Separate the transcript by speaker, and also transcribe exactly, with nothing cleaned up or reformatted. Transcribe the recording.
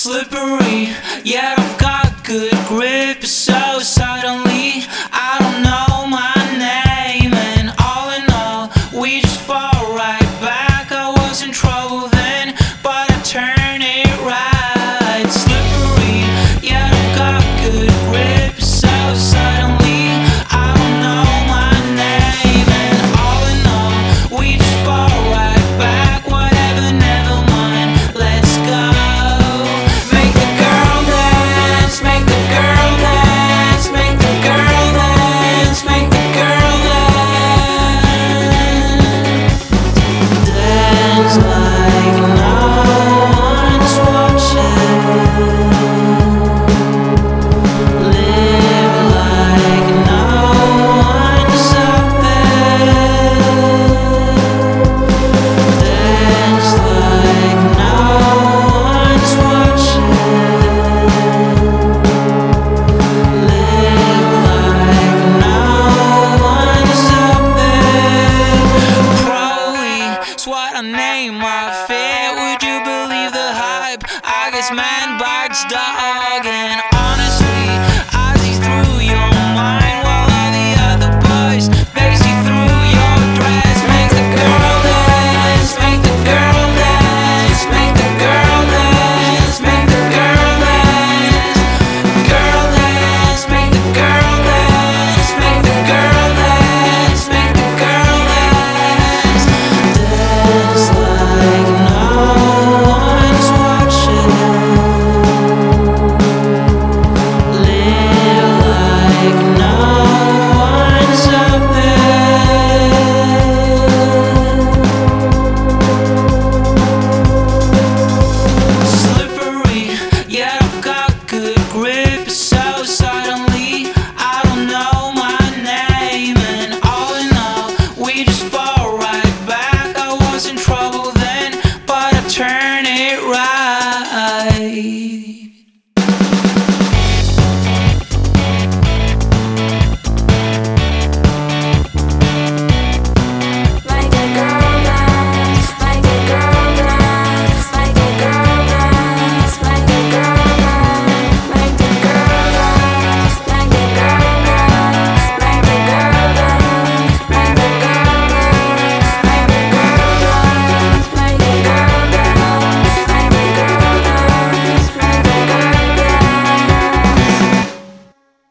Speaker 1: slippery, yet I've got good grip. So suddenly I don't know my name, and all in all we just fall right back. I was in trouble then, but I turn it right. Slippery, yet I've got good grip. So suddenly I don't know my name, and all in all we just fall right back. Whatever, never mind, let's go. Make the girl dance, make the girl dance, make the girl dance, make the girl dance. Dance like no one's watching. Live like no one's up there. Dance like no one's watching. Live like no one's up there. Probably is what I name my fear. Would you believe the hype? I guess man bites dog, and